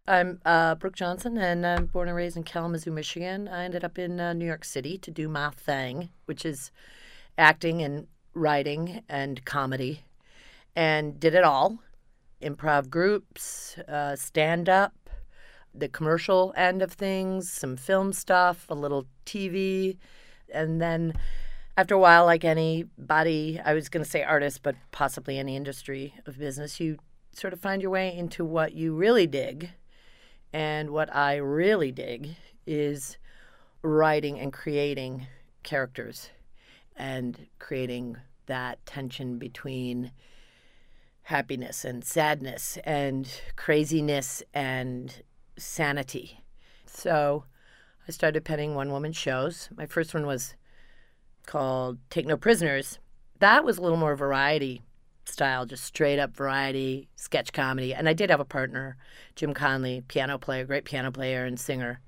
I'm Brooke Johnson, and I'm born and raised in Kalamazoo, Michigan. I ended up in New York City to do my thing, which is acting and writing and comedy, and did it all. Improv groups, stand-up, the commercial end of things, some film stuff, a little TV, and then after a while, like anybody, I was going to say artist, but possibly any industry of business, you sort of find your way into what you really dig. And what I really dig is writing and creating characters and creating that tension between happiness and sadness and craziness and sanity. So I started penning one-woman shows. My first one was called Take No Prisoners. That was a little more variety style, just straight up variety, sketch comedy. And I did have a partner, Jim Conley, piano player, great piano player and singer.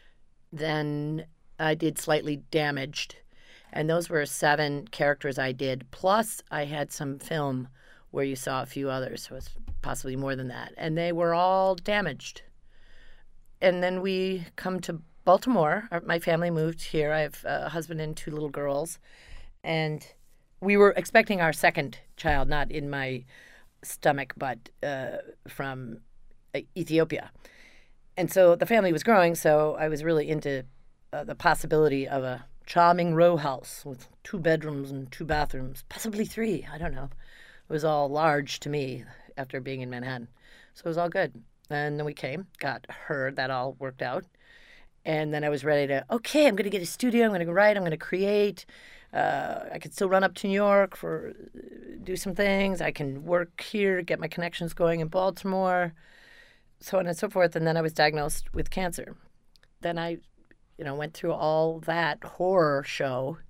Then I did Slightly Damaged. And those were 7 characters I did. Plus I had some film where you saw a few others. So it was possibly more than that. And they were all damaged. And then we come to Baltimore. My family moved here. I have a husband and 2 little girls. And we were expecting our second child, not in my stomach, but from Ethiopia. And so the family was growing, so I was really into the possibility of a charming row house with 2 bedrooms and 2 bathrooms, possibly 3. I don't know. It was all large to me after being in Manhattan. So it was all good. And then we came, got her, that all worked out. And then I was ready to, okay, I'm going to get a studio, I'm going to write, I'm going to create. I could still run up to New York do some things. I can work here, get my connections going in Baltimore, so on and so forth. And then I was diagnosed with cancer. Then I, went through all that horror show.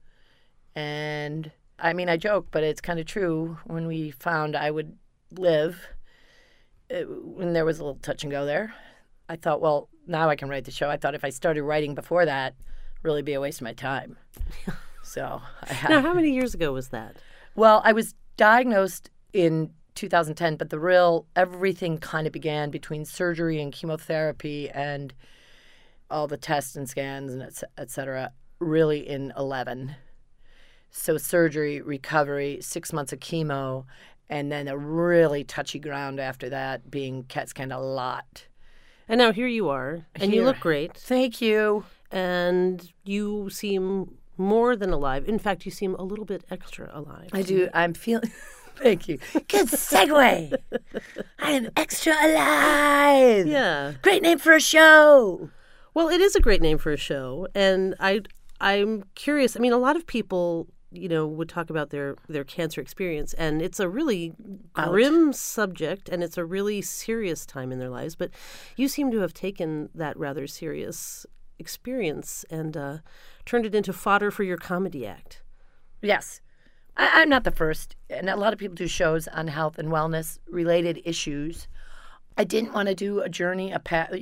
And I mean, I joke, but it's kind of true. When we found I would live, when there was a little touch and go there, I thought, well, now I can write the show. I thought if I started writing before that, really be a waste of my time. So Now, how many years ago was that? Well, I was diagnosed in 2010, but everything kind of began between surgery and chemotherapy and all the tests and scans and et cetera, really in 11. So surgery, recovery, 6 months of chemo, and then a really touchy ground after that, being CAT scanned a lot. And now here you are, and you look great. Thank you. And you seem more than alive. In fact, you seem a little bit extra alive. I do. I'm feeling... Thank you. Good segue. I am extra alive. Yeah. Great name for a show. Well, it is a great name for a show. And I'm curious. I mean, a lot of people, would talk about their cancer experience. And it's a really grim subject. And it's a really serious time in their lives. But you seem to have taken that rather serious experience and turned it into fodder for your comedy act. Yes. I'm not the first, and a lot of people do shows on health and wellness related issues. I didn't want to do a journey,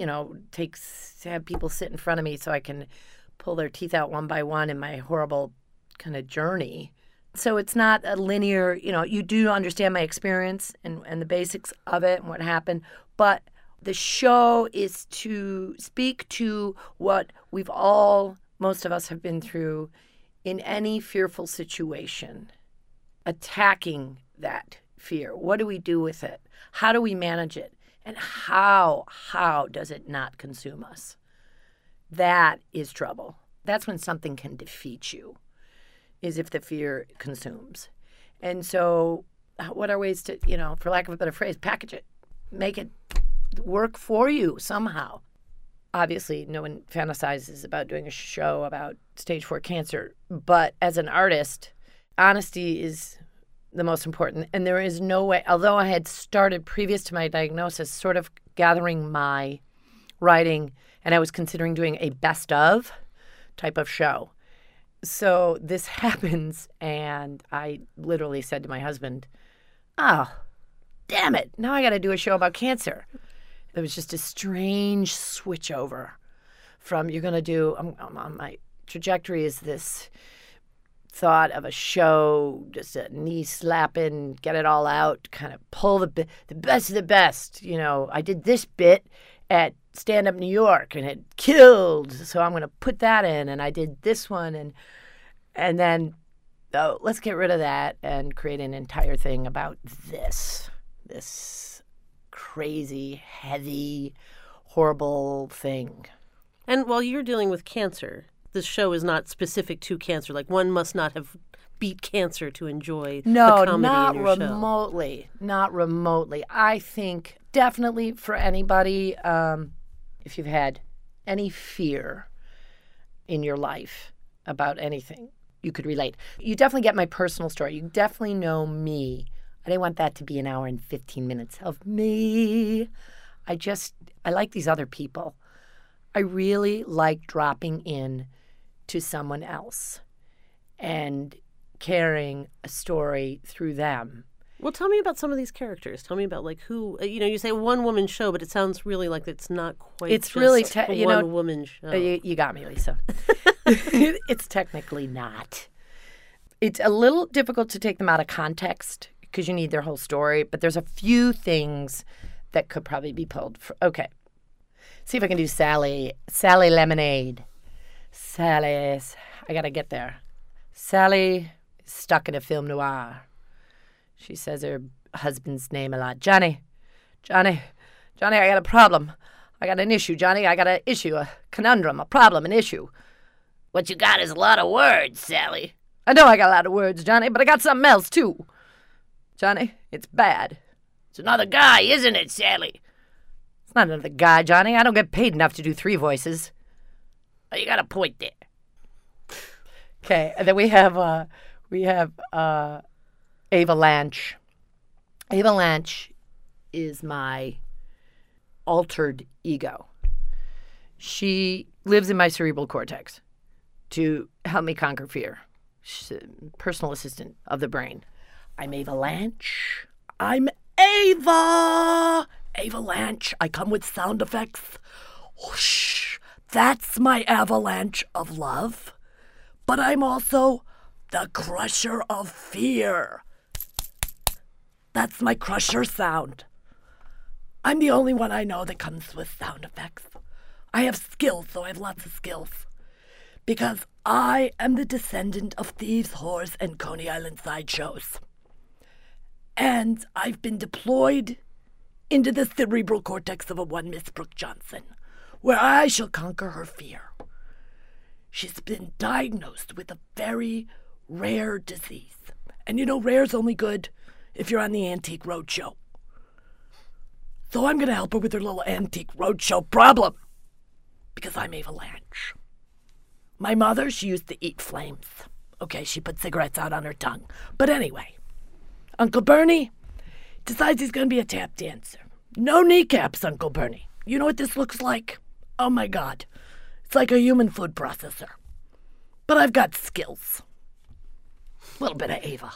have people sit in front of me so I can pull their teeth out one by one in my horrible kind of journey. So it's not a linear, you do understand my experience and the basics of it and what happened, but the show is to speak to what most of us have been through in any fearful situation. Attacking that fear. What do we do with it? How do we manage it? And how does it not consume us? That is trouble. That's when something can defeat you, is if the fear consumes. And so what are ways to, for lack of a better phrase, package it, make it work for you somehow. Obviously, no one fantasizes about doing a show about stage 4 cancer. But as an artist, honesty is the most important. And there is no way, although I had started previous to my diagnosis sort of gathering my writing, and I was considering doing a best of type of show. So this happens, and I literally said to my husband, oh, damn it, now I got to do a show about cancer. It was just a strange switch over from you're going to do, my trajectory is this thought of a show, just a knee slapping, get it all out, kind of pull the best of the best. I did this bit, at Stand Up New York, and it killed. So I'm going to put that in, and I did this one, and then let's get rid of that and create an entire thing about this crazy, heavy, horrible thing. And while you're dealing with cancer, this show is not specific to cancer. Like, one must not have beat cancer to enjoy the comedy in your show. Not remotely. I think definitely for anybody, if you've had any fear in your life about anything, you could relate. You definitely get my personal story. You definitely know me. I didn't want that to be an hour and 15 minutes of me. I like these other people. I really like dropping in to someone else and carrying a story through them. Well, tell me about some of these characters. Tell me about, like, who, you say one-woman show, but it sounds really like it's not quite it's really a one-woman show. You got me, Lisa. It's technically not. It's a little difficult to take them out of context because you need their whole story, but there's a few things that could probably be pulled. Okay. See if I can do Sally Lemonade. I got to get there. Sally is stuck in a film noir. She says her husband's name a lot. Johnny, I got a problem. I got an issue, Johnny. I got an issue, a conundrum, a problem, an issue. What you got is a lot of words, Sally. I know I got a lot of words, Johnny, but I got something else, too. Johnny, it's bad. It's another guy, isn't it, Sally? It's not another guy, Johnny. I don't get paid enough to do 3 voices. Oh, you got a point there. Okay, and then we have Ava Lanch. Ava Lanch is my altered ego. She lives in my cerebral cortex to help me conquer fear. She's a personal assistant of the brain. I'm Ava Lanch. I'm Ava! Ava Lanch. I come with sound effects. Whoosh. That's my avalanche of love. But I'm also the crusher of fear. That's my crusher sound. I'm the only one I know that comes with sound effects. I have skills, so I have lots of skills. Because I am the descendant of thieves, whores, and Coney Island sideshows. And I've been deployed into the cerebral cortex of a one Miss Brooke Johnson, where I shall conquer her fear. She's been diagnosed with a very rare disease. And rare's only good if you're on the Antique Roadshow. So I'm going to help her with her little Antique Roadshow problem. Because I'm Ava Lanch. My mother, she used to eat flames. Okay, she put cigarettes out on her tongue. But anyway, Uncle Bernie decides he's going to be a tap dancer. No kneecaps, Uncle Bernie. You know what this looks like? Oh my God. It's like a human food processor. But I've got skills. A little bit of Ava.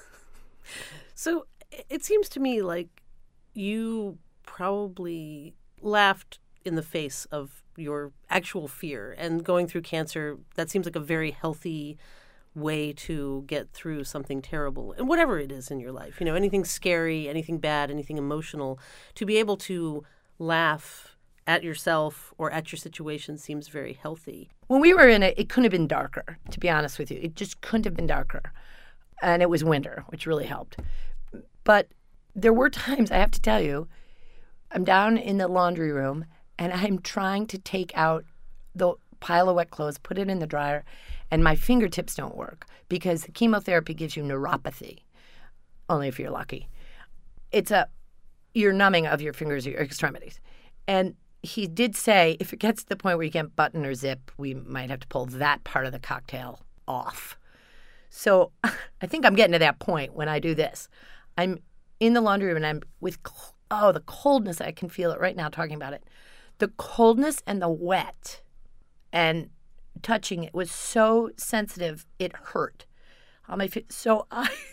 So it seems to me like you probably laughed in the face of your actual fear, and going through cancer, that seems like a very healthy way to get through something terrible, and whatever it is in your life, anything scary, anything bad, anything emotional, to be able to laugh at yourself or at your situation seems very healthy. When we were in it, it couldn't have been darker, to be honest with you. It just couldn't have been darker. And it was winter, which really helped. But there were times, I have to tell you, I'm down in the laundry room and I'm trying to take out the pile of wet clothes, put it in the dryer, and my fingertips don't work because the chemotherapy gives you neuropathy, only if you're lucky. It's your numbing of your fingers, your extremities. And he did say if it gets to the point where you can't button or zip, we might have to pull that part of the cocktail off. So I think I'm getting to that point when I do this. I'm in the laundry room and I'm with, the coldness. I can feel it right now talking about it. The coldness and the wet and touching it was so sensitive, it hurt on my feet. So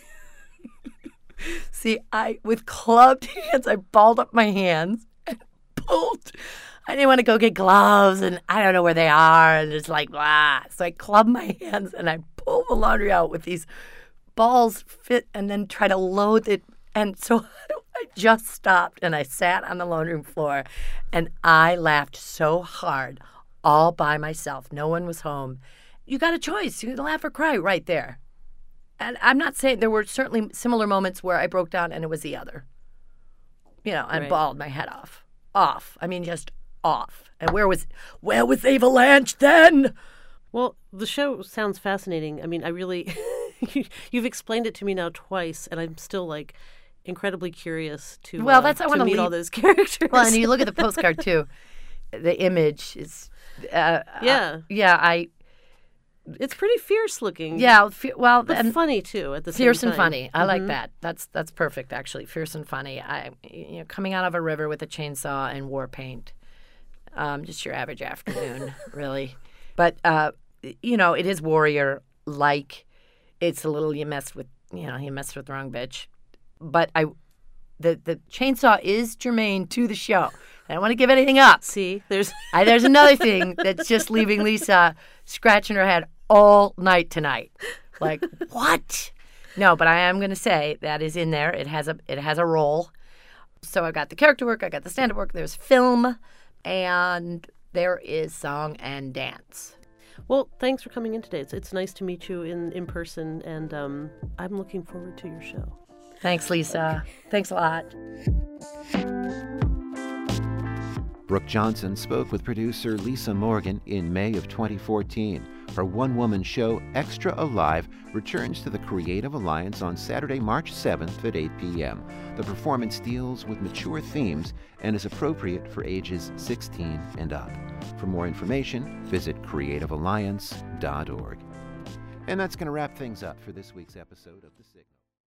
with clubbed hands, I balled up my hands and pulled. I didn't want to go get gloves, and I don't know where they are, and it's like, blah. So I clubbed my hands, and I pulled the laundry out with these balls fit and then try to load it And so I just stopped and I sat on the lounge room floor and I laughed so hard all by myself. No one was home. You got a choice. You can laugh or cry right there. And I'm not saying there were certainly similar moments where I broke down and it was the other. You know, I bawled my head off. Off. I mean, just off. And where was Avalanche then? Well, the show sounds fascinating. I mean, I really, you've explained it to me now twice, and I'm still like incredibly curious to meet all those characters. Well, and you look at the postcard too. The image is, it's pretty fierce looking. Yeah, but and funny too at the same time. Fierce and funny. I like that. That's perfect actually. Fierce and funny. Coming out of a river with a chainsaw and war paint. Just your average afternoon, really. But it is warrior-like. It's a little you messed with the wrong bitch. But the chainsaw is germane to the show. I don't want to give anything up. See, there's another thing that's just leaving Lisa scratching her head all night tonight. Like, what? No, but I am going to say that is in there. It has a role. So I got the character work, I got the stand-up work, there's film, and there is song and dance. Well, thanks for coming in today. It's nice to meet you in person, and I'm looking forward to your show. Thanks, Lisa. Thanks a lot. Brooke Johnson spoke with producer Lisa Morgan in May of 2014. Her one-woman show, Extra Alive, returns to the Creative Alliance on Saturday, March 7th at 8 p.m. The performance deals with mature themes and is appropriate for ages 16 and up. For more information, visit creativealliance.org. And that's going to wrap things up for this week's episode of The Signal.